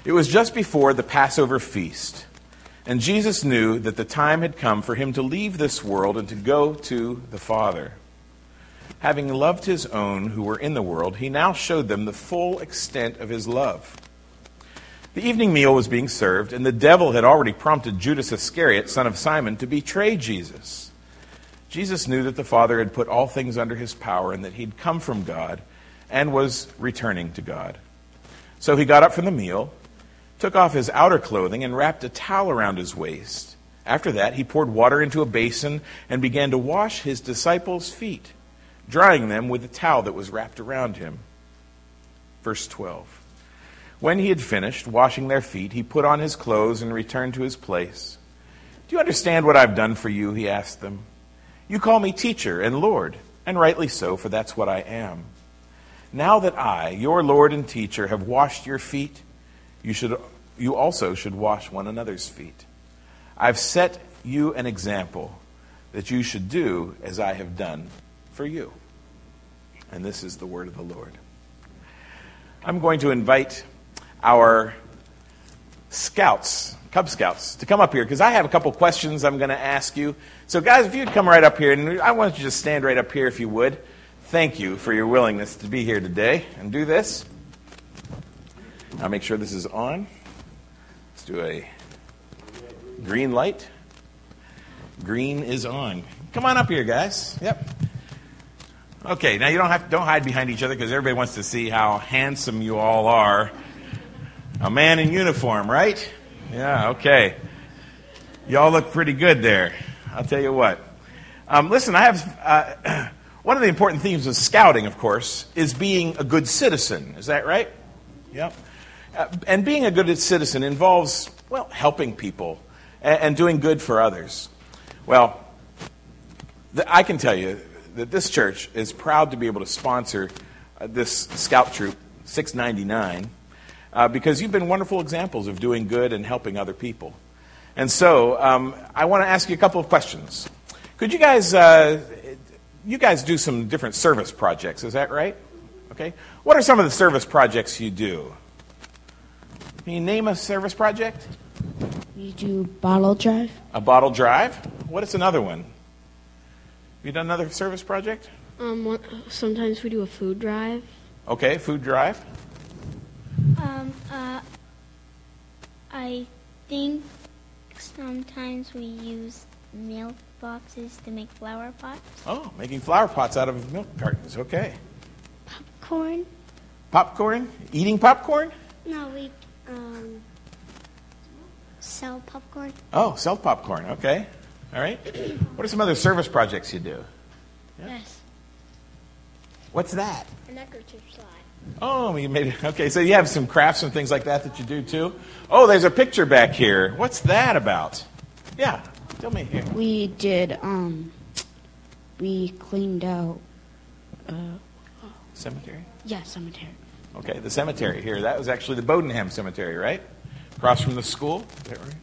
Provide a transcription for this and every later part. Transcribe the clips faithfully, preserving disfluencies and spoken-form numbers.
It was just before the Passover feast, and Jesus knew that the time had come for him to leave this world and to go to the Father. Having loved his own who were in the world, he now showed them the full extent of his love. The evening meal was being served, and the devil had already prompted Judas Iscariot, son of Simon, to betray Jesus. Jesus knew that the Father had put all things under his power and that he'd come from God and was returning to God. So he got up from the meal, took off his outer clothing, and wrapped a towel around his waist. After that, he poured water into a basin and began to wash his disciples' feet, drying them with the towel that was wrapped around him. Verse twelve. When he had finished washing their feet, he put on his clothes and returned to his place. Do you understand what I've done for you? He asked them. You call me teacher and Lord, and rightly so, for that's what I am. Now that I, your Lord and teacher, have washed your feet, you should, you also should wash one another's feet. I've set you an example that you should do as I have done for you. And this is the word of the Lord. I'm going to invite our scouts, Cub Scouts, to come up here, because I have a couple questions I'm going to ask you. So guys, if you'd come right up here, and I want you to just stand right up here if you would. Thank you for your willingness to be here today and do this. I'll make sure this is on. Let's do a green light. Green is on. Come on up here, guys. Yep. Okay, now you don't have to, don't hide behind each other, because everybody wants to see how handsome you all are. A man in uniform, right? Yeah, okay. Y'all look pretty good there. I'll tell you what. Um, listen, I have uh, one of the important themes of scouting, of course, is being a good citizen. Is that right? Yep. Uh, and being a good citizen involves, well, helping people and, and doing good for others. Well, the, I can tell you that this church is proud to be able to sponsor uh, this scout troop, six ninety-nine, uh, because you've been wonderful examples of doing good and helping other people. And so um, I want to ask you a couple of questions. Could you guys, uh, you guys do some different service projects, is that right? Okay. What are some of the service projects you do? Can you name a service project? We do bottle drive. A bottle drive? What is another one? Have you done another service project? Um, sometimes we do a food drive. Okay, food drive. Um, uh, I think sometimes we use milk boxes to make flower pots. Oh, making flower pots out of milk cartons. Okay. Popcorn? Popcorn? Eating popcorn? No, we um, sell popcorn. Oh, sell popcorn. Okay. All right. What are some other service projects you do? Yeah. Yes. What's that? A neckerchief slide. Oh, you made it. Okay, so you have some crafts and things like that that you do too? Oh, there's a picture back here. What's that about? Yeah, tell me here. We did, um, we cleaned out, uh, Cemetery? yeah, cemetery. Okay, the cemetery here. That was actually the Bodenham Cemetery, right? Across from the school? Is that right?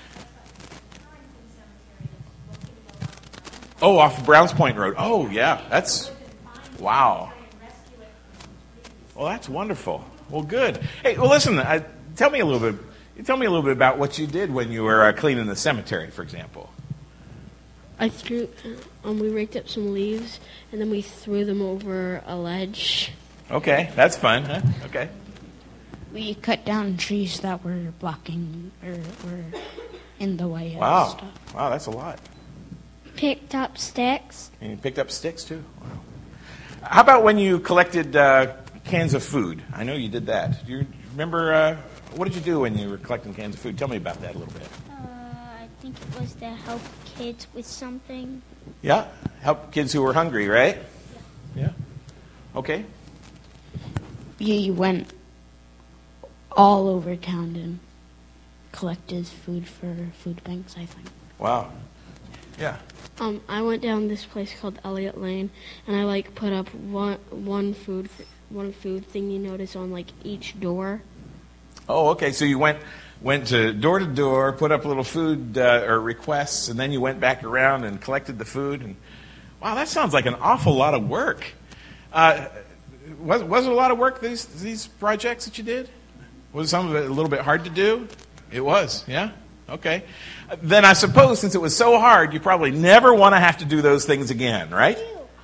Oh, off Browns Point Road. Oh, yeah, that's, wow. Well, that's wonderful. Well, good. Hey, well, listen, uh, tell me a little bit, tell me a little bit about what you did when you were uh, cleaning the cemetery, for example. I threw, um, we raked up some leaves, and then we threw them over a ledge. Okay, that's fun, huh? Okay. We cut down trees that were blocking or were in the way of Wow. stuff. Wow, that's a lot. Picked up sticks. And you picked up sticks, too? Wow. How about when you collected uh, cans of food? I know you did that. Do you remember, uh, what did you do when you were collecting cans of food? Tell me about that a little bit. Uh, I think it was to help kids with something. Yeah, help kids who were hungry, right? Yeah. Yeah. Okay. We went all over town and collected food for food banks, I think. Wow. Yeah. Um, I went down this place called Elliott Lane, and I like put up one one food th- one food thing you notice on like each door. Oh, okay. So you went went to door to door, put up little food uh, or requests, and then you went back around and collected the food. And wow, that sounds like an awful lot of work. Uh, was was it a lot of work these these projects that you did? Was some of it a little bit hard to do? It was, yeah? Okay. Then I suppose since it was so hard, you probably never want to have to do those things again, right?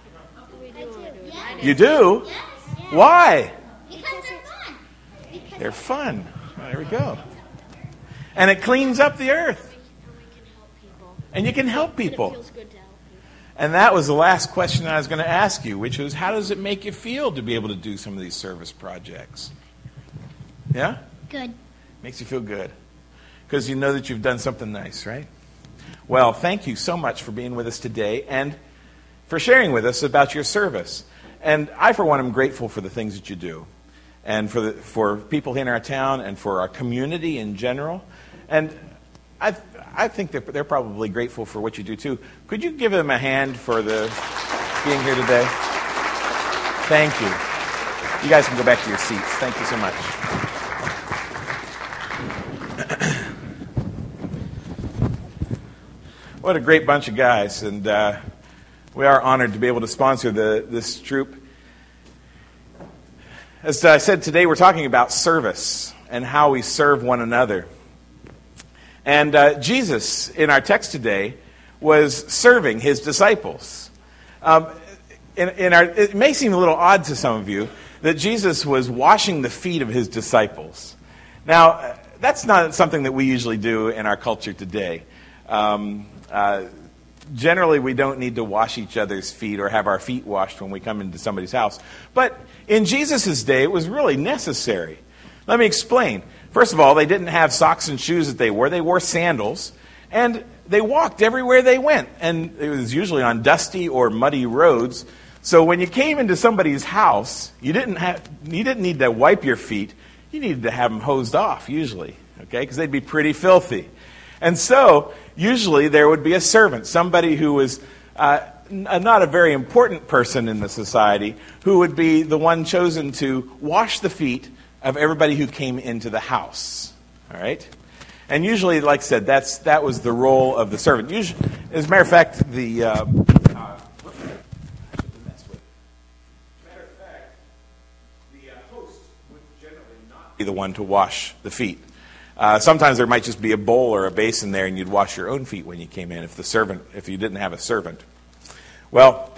You do? Why? Because they're fun. Because They're fun. Oh, there we go. And it cleans up the earth. And you can help people. Feels good to help people. And that was the last question I was going to ask you, which was, how does it make you feel to be able to do some of these service projects? Yeah? good. Makes you feel good. Because you know that you've done something nice, right? Well, thank you so much for being with us today and for sharing with us about your service. And I, for one, am grateful for the things that you do. And for the, for people in our town and for our community in general. And I I think they're, they're probably grateful for what you do, too. Could you give them a hand for the being here today? Thank you. You guys can go back to your seats. Thank you so much. What a great bunch of guys. And uh, we are honored to be able to sponsor the, this troop. As I said, today we're talking about service and how we serve one another. And uh, Jesus, in our text today, was serving his disciples. Um, in, in our, it may seem a little odd to some of you that Jesus was washing the feet of his disciples. Now, that's not something that we usually do in our culture today. Um, uh, generally, we don't need to wash each other's feet or have our feet washed when we come into somebody's house. But in Jesus' day, it was really necessary. Let me explain. First of all, they didn't have socks and shoes that they wore. They wore sandals. And they walked everywhere they went. And it was usually on dusty or muddy roads. So when you came into somebody's house, you didn't have, you didn't need to wipe your feet. You needed to have them hosed off, usually. Okay? Because they'd be pretty filthy. And so, usually there would be a servant, somebody who was uh, not a very important person in the society, who would be the one chosen to wash the feet of everybody who came into the house. All right? And usually, like I said, that's that was the role of the servant. Usually, as a matter of fact, the uh, uh, matter of fact, the uh, host would generally not be the one to wash the feet. Uh, sometimes there might just be a bowl or a basin there, and you'd wash your own feet when you came in if the servant, if you didn't have a servant. Well,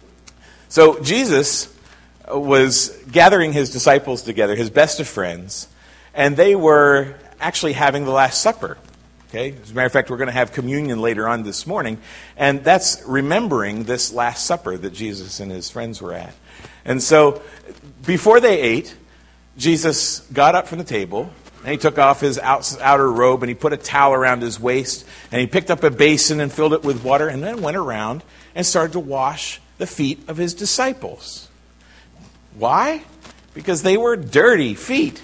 so Jesus was gathering his disciples together, his best of friends, and they were actually having the Last Supper. Okay? As a matter of fact, we're going to have communion later on this morning, and that's remembering this Last Supper that Jesus and his friends were at. And so, before they ate, Jesus got up from the table, and he took off his outer robe, and he put a towel around his waist, and he picked up a basin and filled it with water, and then went around and started to wash the feet of his disciples. Why? Because they were dirty feet.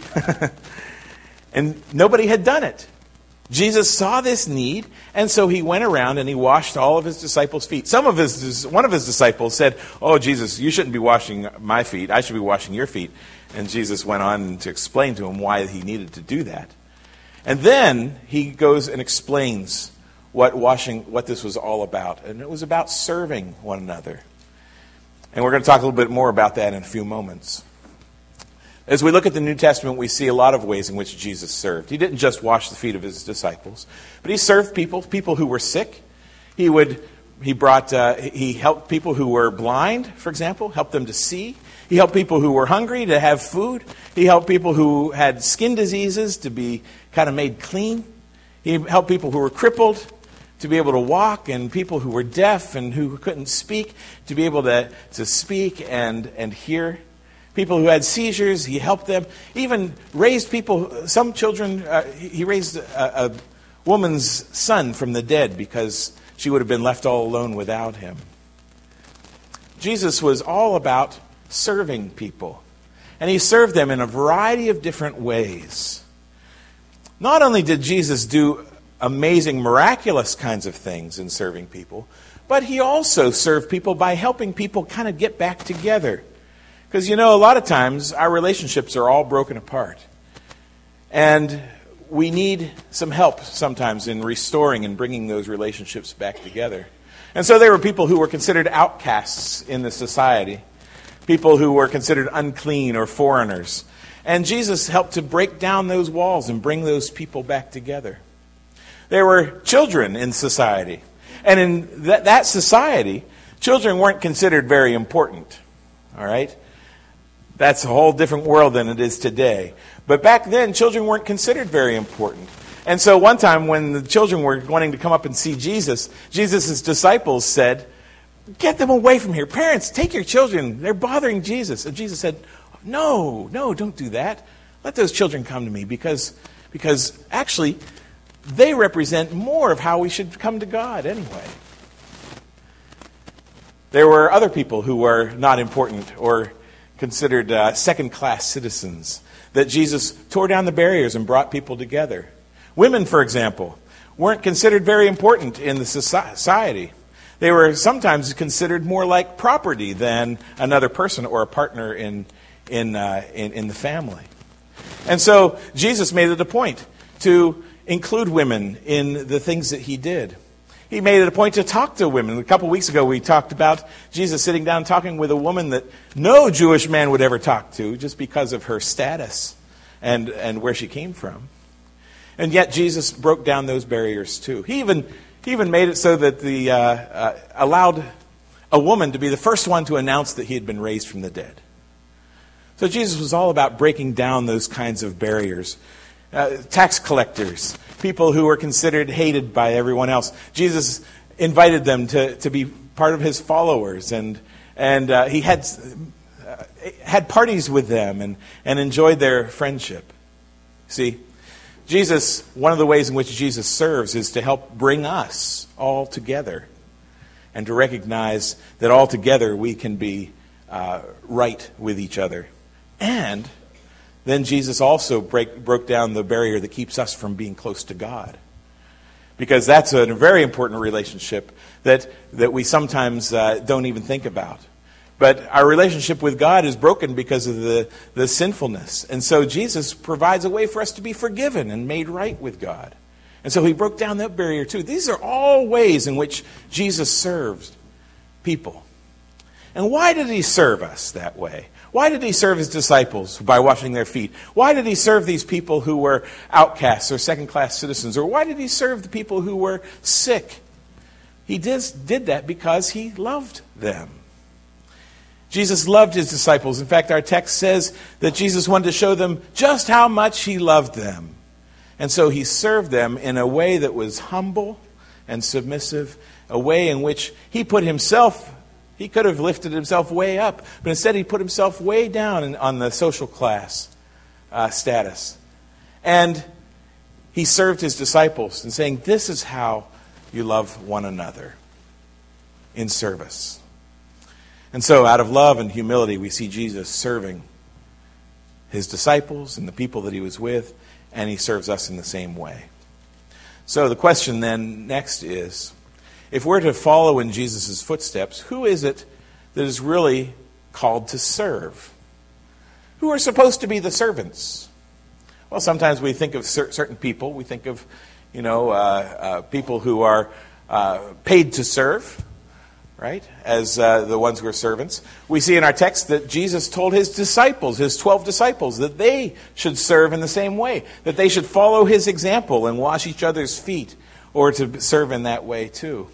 And nobody had done it. Jesus saw this need, and so he went around and he washed all of his disciples' feet. Some of his, one of his disciples said, "Oh, Jesus, you shouldn't be washing my feet. I should be washing your feet." And Jesus went on to explain to him why he needed to do that. And then he goes and explains what washing, what this was all about. And it was about serving one another. And we're going to talk a little bit more about that in a few moments. As we look at the New Testament, we see a lot of ways in which Jesus served. He didn't just wash the feet of his disciples, but he served people, people who were sick. He would, he brought, uh, he helped people who were blind, for example, helped them to see. He helped people who were hungry to have food. He helped people who had skin diseases to be kind of made clean. He helped people who were crippled to be able to walk, and people who were deaf and who couldn't speak to be able to, to speak and, and hear. People who had seizures, he helped them. Even raised people, some children, uh, he raised a, a woman's son from the dead because she would have been left all alone without him. Jesus was all about serving people. And he served them in a variety of different ways. Not only did Jesus do amazing, miraculous kinds of things in serving people, but he also served people by helping people kind of get back together. Because, you know, a lot of times our relationships are all broken apart. And we need some help sometimes in restoring and bringing those relationships back together. And so there were people who were considered outcasts in the society. People who were considered unclean or foreigners. And Jesus helped to break down those walls and bring those people back together. There were children in society. And in that, that society, children weren't considered very important. All right? That's a whole different world than it is today. But back then, children weren't considered very important. And so one time when the children were wanting to come up and see Jesus, Jesus' disciples said, "Get them away from here. Parents, take your children. They're bothering Jesus." And Jesus said, "No, no, don't do that. Let those children come to me because, because actually they represent more of how we should come to God anyway." There were other people who were not important or considered uh, second-class citizens that Jesus tore down the barriers and brought people together. Women, for example, weren't considered very important in the society. They were sometimes considered more like property than another person or a partner in in uh, in, in the family. And so Jesus made it a point to include women in the things that he did. He made it a point to talk to women. A couple weeks ago we talked about Jesus sitting down talking with a woman that no Jewish man would ever talk to just because of her status and, and where she came from. And yet Jesus broke down those barriers too. He even he even made it so that the uh, uh, allowed a woman to be the first one to announce that he had been raised from the dead. So Jesus was all about breaking down those kinds of barriers. Uh, tax collectors, people who were considered hated by everyone else. Jesus invited them to, to be part of his followers, and and uh, he had uh, had parties with them and, and enjoyed their friendship. See, Jesus, one of the ways in which Jesus serves is to help bring us all together and to recognize that all together we can be uh, right with each other. And then Jesus also break, broke down the barrier that keeps us from being close to God. Because that's a very important relationship that, that we sometimes uh, don't even think about. But our relationship with God is broken because of the, the sinfulness. And so Jesus provides a way for us to be forgiven and made right with God. And so he broke down that barrier too. These are all ways in which Jesus served people. And why did he serve us that way? Why did he serve his disciples by washing their feet? Why did he serve these people who were outcasts or second-class citizens? Or why did he serve the people who were sick? He did, did that because he loved them. Jesus loved his disciples. In fact, our text says that Jesus wanted to show them just how much he loved them. And so he served them in a way that was humble and submissive, a way in which he put himself, he could have lifted himself way up, but instead he put himself way down in, on the social class uh, status. And he served his disciples and saying, this is how you love one another, in service. And so out of love and humility, we see Jesus serving his disciples and the people that he was with, and he serves us in the same way. So the question then next is, if we're to follow in Jesus' footsteps, who is it that is really called to serve? Who are supposed to be the servants? Well, sometimes we think of cer- certain people. We think of, you know, uh, uh, people who are uh, paid to serve, right, as uh, the ones who are servants. We see in our text that Jesus told his disciples, his twelve disciples, that they should serve in the same way, that they should follow his example and wash each other's feet, or to serve in that way too.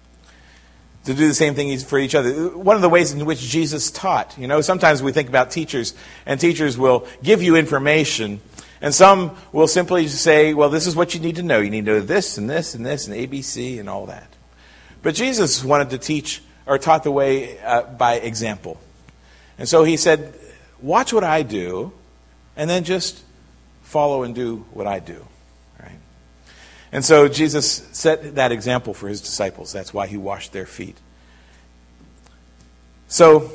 To do the same thing for each other. One of the ways in which Jesus taught, you know, sometimes we think about teachers, and teachers will give you information, and some will simply say, well, this is what you need to know. You need to know this and this and this and A B C and all that. But Jesus wanted to teach, or taught the way uh, by example. And so he said, watch what I do, and then just follow and do what I do. Right? And so Jesus set that example for his disciples. That's why he washed their feet. So,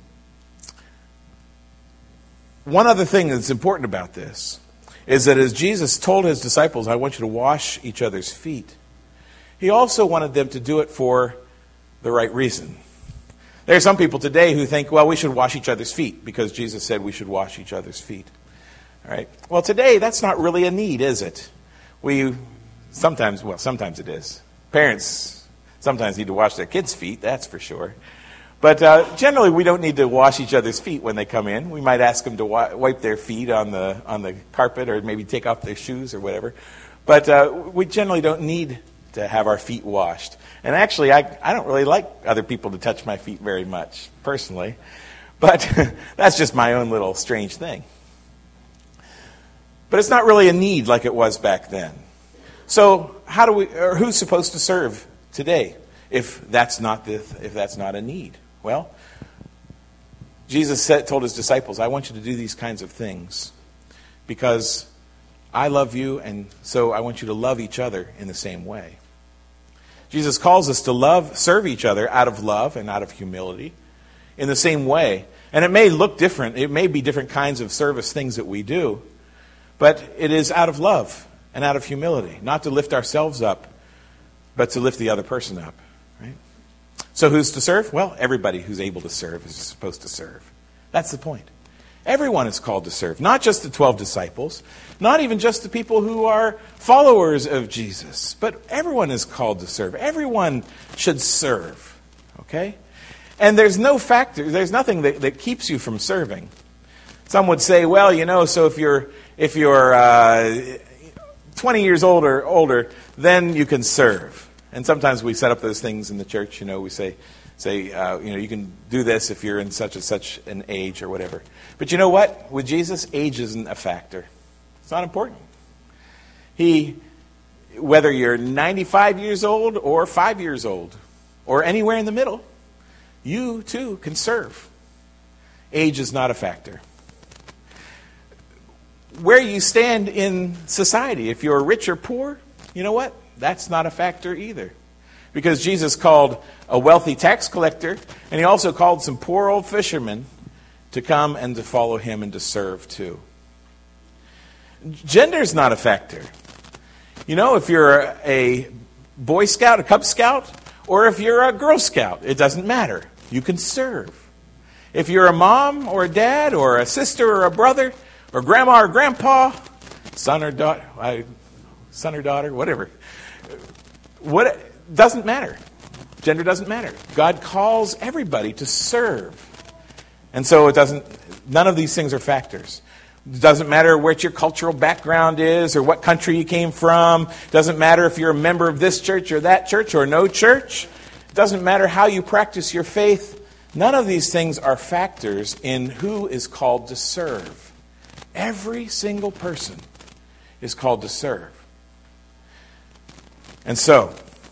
one other thing that's important about this is that as Jesus told his disciples, I want you to wash each other's feet, he also wanted them to do it for the right reason. There are some people today who think, well, we should wash each other's feet because Jesus said we should wash each other's feet. All right. Well, today that's not really a need, is it? We sometimes, well, sometimes it is. Parents sometimes need to wash their kids' feet, that's for sure. But uh, generally, we don't need to wash each other's feet when they come in. We might ask them to wi- wipe their feet on the on the carpet, or maybe take off their shoes or whatever. But uh, we generally don't need to have our feet washed. And actually, I, I don't really like other people to touch my feet very much, personally. But that's just my own little strange thing. But it's not really a need like it was back then. So how do we, or who's supposed to serve today if that's not the, if that's not a need? Well, Jesus said, told his disciples, I want you to do these kinds of things because I love you, and so I want you to love each other in the same way. Jesus calls us to love, serve each other out of love and out of humility in the same way. And it may look different. It may be different kinds of service things that we do, but it is out of love and out of humility, not to lift ourselves up, but to lift the other person up. Right? So who's to serve? Well, everybody who's able to serve is supposed to serve. That's the point. Everyone is called to serve, not just the twelve disciples, not even just the people who are followers of Jesus, but everyone is called to serve. Everyone should serve, okay? And there's no factor, there's nothing that, that keeps you from serving. Some would say, well, you know, so if you're if you're uh, twenty years older, older, then you can serve. And sometimes we set up those things in the church. You know, we say, say, uh, you know, you can do this if you're in such and such an age or whatever. But you know what? With Jesus, age isn't a factor. It's not important. He, whether you're ninety-five years old or five years old or anywhere in the middle, you too can serve. Age is not a factor. Where you stand in society, if you're rich or poor, you know what? That's not a factor either. Because Jesus called a wealthy tax collector, and he also called some poor old fishermen to come and to follow him and to serve too. Gender's not a factor. You know, if you're a Boy Scout, a Cub Scout, or if you're a Girl Scout, it doesn't matter. You can serve. If you're a mom or a dad or a sister or a brother or grandma or grandpa, son or daughter, son or daughter, whatever. What doesn't matter. Gender doesn't matter. God calls everybody to serve. And so it doesn't, none of these things are factors. It doesn't matter what your cultural background is or what country you came from. It doesn't matter if you're a member of this church or that church or no church. It doesn't matter how you practice your faith. None of these things are factors in who is called to serve. Every single person is called to serve. And so,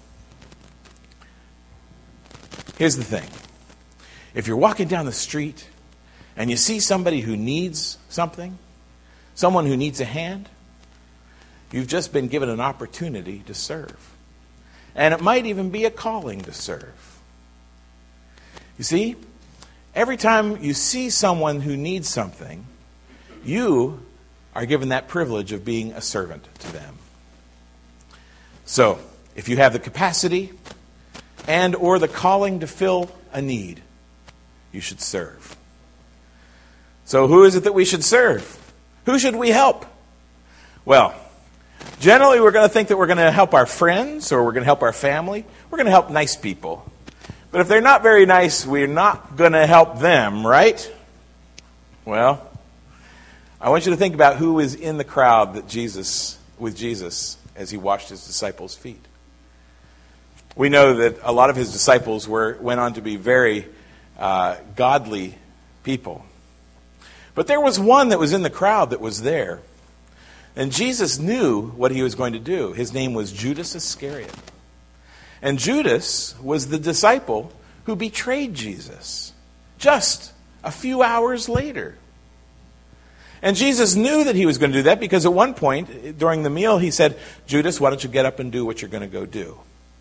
here's the thing. If you're walking down the street and you see somebody who needs something, someone who needs a hand, you've just been given an opportunity to serve. And it might even be a calling to serve. You see, every time you see someone who needs something, you are given that privilege of being a servant to them. So, if you have the capacity and or the calling to fill a need, you should serve. So who is it that we should serve? Who should we help? Well, generally we're going to think that we're going to help our friends or we're going to help our family. We're going to help nice people. But if they're not very nice, we're not going to help them, right? Well, I want you to think about who was in the crowd that Jesus, with Jesus as he washed his disciples' feet. We know that a lot of his disciples were went on to be very uh, godly people. But there was one that was in the crowd that was there. And Jesus knew what he was going to do. His name was Judas Iscariot. And Judas was the disciple who betrayed Jesus just a few hours later. And Jesus knew that he was going to do that because at one point during the meal he said, Judas, why don't you get up and do what you're going to go do?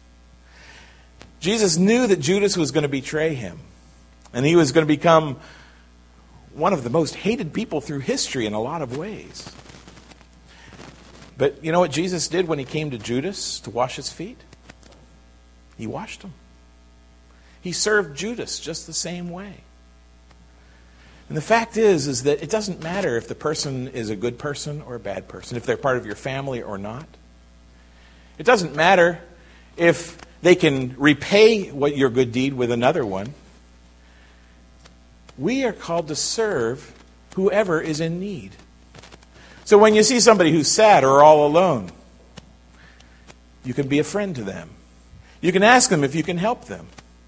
Jesus knew that Judas was going to betray him. And he was going to become one of the most hated people through history in a lot of ways. But you know what Jesus did when he came to Judas to wash his feet? He washed him. He served Judas just the same way. And the fact is, is that it doesn't matter if the person is a good person or a bad person, if they're part of your family or not. It doesn't matter if they can repay what your good deed with another one. we are called to serve whoever is in need. So when you see somebody who's sad or all alone, you can be a friend to them. You can ask them if you can help them.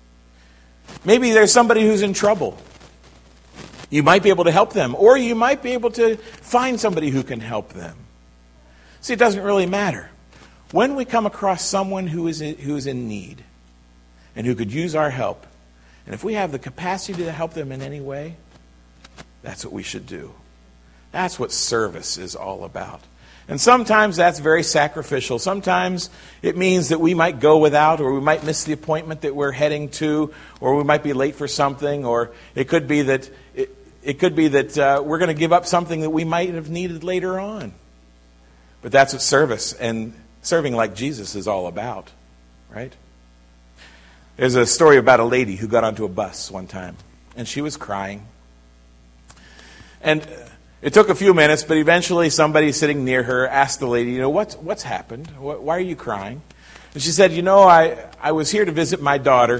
Maybe there's somebody who's in trouble. You might be able to help them, or you might be able to find somebody who can help them. See, it doesn't really matter. When we come across someone who is in, who is in need and who could use our help, and if we have the capacity to help them in any way, that's what we should do. That's what service is all about. And sometimes that's very sacrificial. Sometimes it means that we might go without, or we might miss the appointment that we're heading to, or we might be late for something, or it could be that it, it could be that uh, we're going to give up something that we might have needed later on. But that's what service and serving like Jesus is all about, right? There's a story about a lady who got onto a bus one time, and she was crying. And it took a few minutes, but eventually somebody sitting near her asked the lady, you know, what's, what's happened? Why are you crying? And she said, you know, I, I was here to visit my daughter,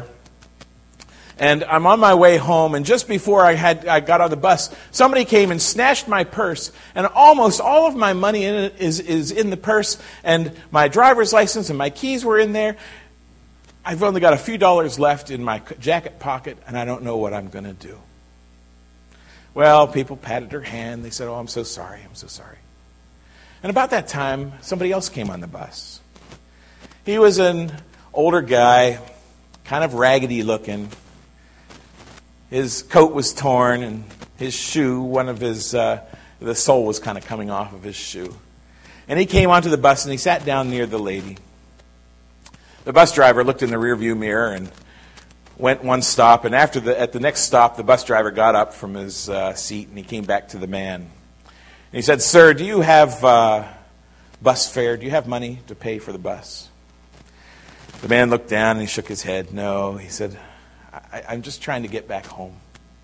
and I'm on my way home, and just before I had I got on the bus, somebody came and snatched my purse, and almost all of my money in it is, is in the purse, and my driver's license and my keys were in there. I've only got a few dollars left in my jacket pocket, and I don't know what I'm going to do. Well, people patted her hand. They said, oh, I'm so sorry, I'm so sorry. And about that time, somebody else came on the bus. He was an older guy, kind of raggedy looking. His coat was torn, and his shoe, one of his, uh, the sole was kind of coming off of his shoe. And he came onto the bus, and he sat down near the lady. The bus driver looked in the rearview mirror and went one stop, and after the at the next stop, the bus driver got up from his uh, seat, and he came back to the man. And he said, sir, do you have uh, bus fare? Do you have money to pay for the bus? The man looked down, and he shook his head. No, he said, I, I'm just trying to get back home.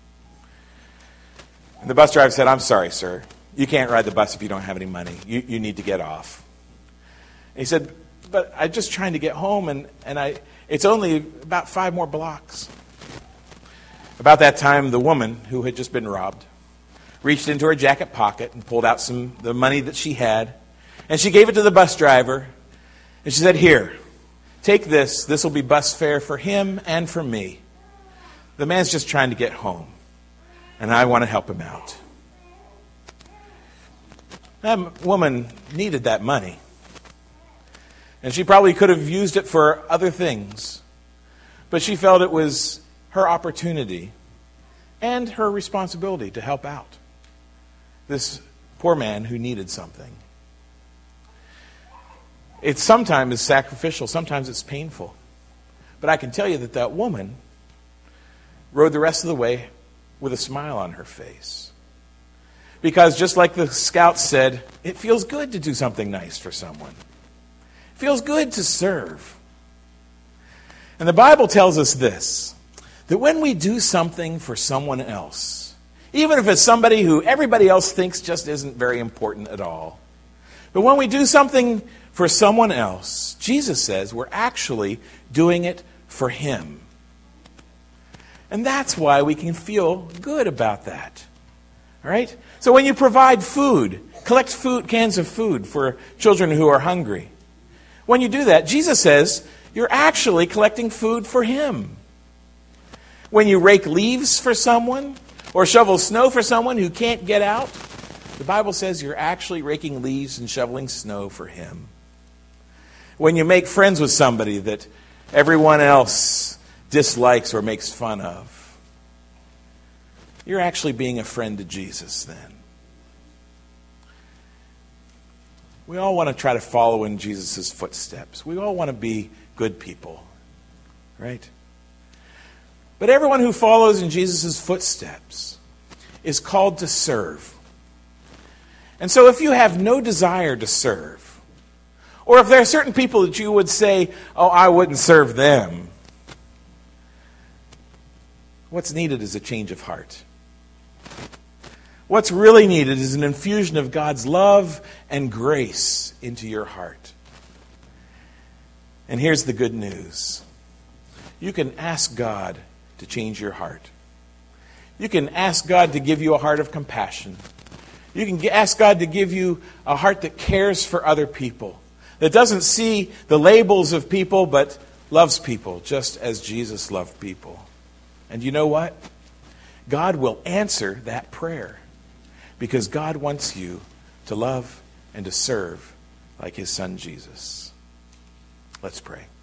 And the bus driver said, I'm sorry, sir. You can't ride the bus if you don't have any money. You, you need to get off. And he said, but I'm just trying to get home, and, and I it's only about five more blocks. About that time, the woman who had just been robbed reached into her jacket pocket and pulled out some the money that she had, and she gave it to the bus driver, and she said, here, take this. This will be bus fare for him and for me. The man's just trying to get home, and I want to help him out. That woman needed that money. And she probably could have used it for other things. But she felt it was her opportunity and her responsibility to help out this poor man who needed something. It sometimes is sacrificial, sometimes it's painful. But I can tell you that that woman rode the rest of the way with a smile on her face. Because just like the scouts said, it feels good to do something nice for someone. Feels good to serve. And the Bible tells us this, that when we do something for someone else, even if it's somebody who everybody else thinks just isn't very important at all, but when we do something for someone else, Jesus says we're actually doing it for him. And that's why we can feel good about that. All right? So when you provide food, collect food, cans of food for children who are hungry, when you do that, Jesus says you're actually collecting food for him. When you rake leaves for someone or shovel snow for someone who can't get out, the Bible says you're actually raking leaves and shoveling snow for him. When you make friends with somebody that everyone else dislikes or makes fun of, you're actually being a friend to Jesus then. We all want to try to follow in Jesus' footsteps. We all want to be good people, right? But everyone who follows in Jesus' footsteps is called to serve. And so if you have no desire to serve, or if there are certain people that you would say, oh, I wouldn't serve them, what's needed is a change of heart. What's really needed is an infusion of God's love and grace into your heart. And here's the good news. You can ask God to change your heart. You can ask God to give you a heart of compassion. You can ask God to give you a heart that cares for other people, that doesn't see the labels of people, but loves people just as Jesus loved people. And you know what? God will answer that prayer because God wants you to love and to serve like his son Jesus. Let's pray.